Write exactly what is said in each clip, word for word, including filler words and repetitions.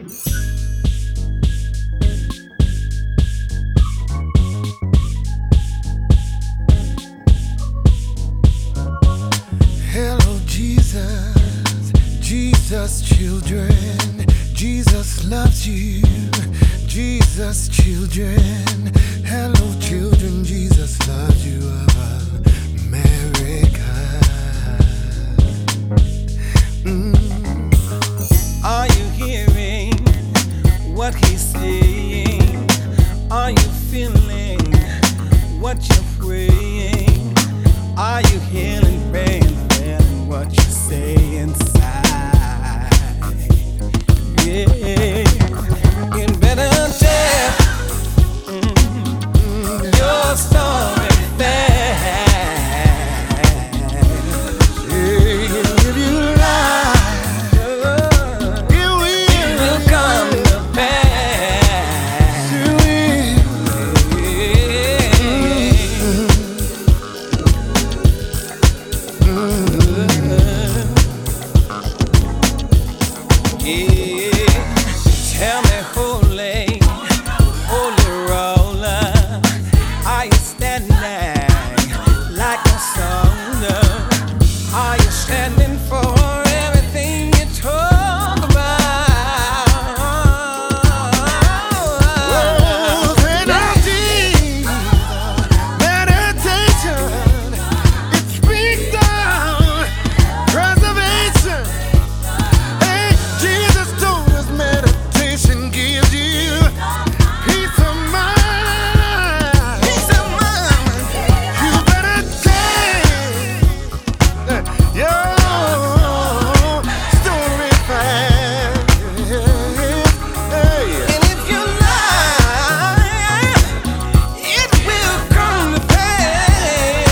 Hello, Jesus, Jesus, children. Jesus loves you, Jesus, children. Hello, children, Jesus loves you of America. Mm. Are you hearing what he's saying? Are you feeling what you're praying? Are you healing, praying, feeling what you say inside? Yeah, you better tell mm, your story fast. Yeah, if you lie, it will, It will come to pass. it will. Yeah. Tell me, holy, holy roller, are you standing like a soldier? Are you standing for everything you talk about? Oh, energy, meditation, it speaks down preservation. Hey, Jesus told us meditation gives you peace of mind. Peace of mind. You better change your story fast. Hey. And if you lie, it will come to pass.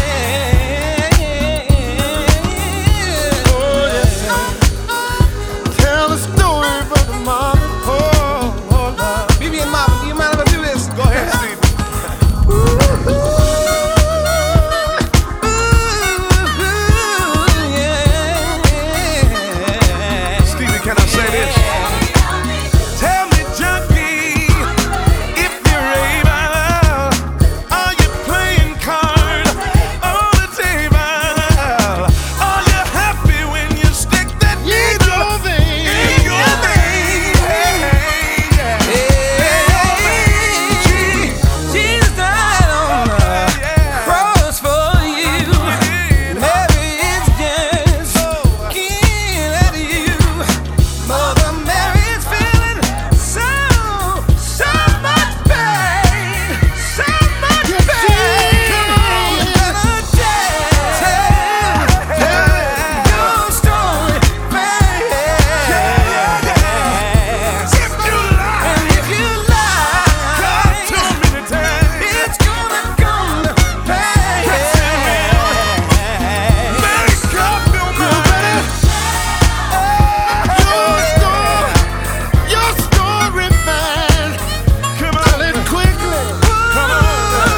Oh, yes. Tell the story for the mama. Oh, oh, Lord. B B and Mama, do you mind if I do this? Go ahead, Steve. Stevie, can I say this? Tell me, junkie, if you're able, are you playing cards on the table? Are you happy when you stick that needle in your vein? Jesus died on the cross for you. Mary is just looking at you. Mother Mary's feeling so, so much pain, so much pain. You better tell your story fast. If you lie, And if you lie, told me to tell you. it's gonna come to pass. Make up your mind. Your story, your story, man. Come on, tell it quickly. Come on.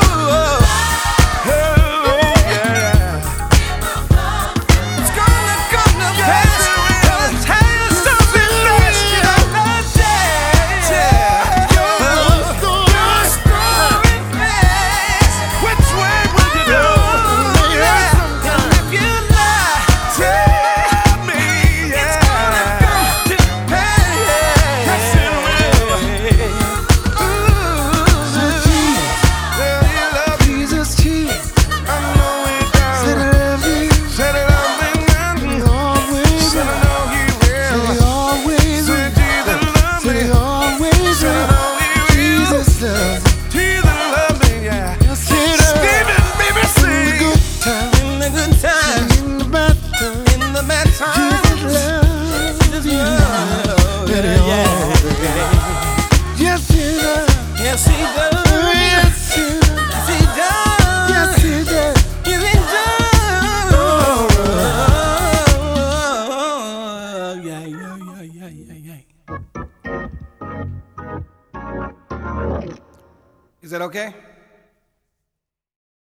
Oh, yeah. It's gonna come to pass. Gonna tell you something fast. You better tell your story fast. Which way would you go? And if you lie, Tell me, it's gonna yeah. come to pass. Yes, it will. Well, you love Jesus, Jesus. I know it does. Said I love you. Said it always. Always. Said I know he will. Said he always. Said Jesus love me. Said he always. Said I know he will. Jesus loves me. Jesus loves me, yeah. Stephen, baby, sing. In the good time. In the good times, In the bad time. in the bad times, Jesus loves Jesus me. loves. Said he Yeah, always. yeah. Yes, he does. Yes, he does. Yes, he does. Yes, he does. Yes, he does. Yes, he does. Yeah, yeah, yeah, yeah, yeah, yeah. Is that okay?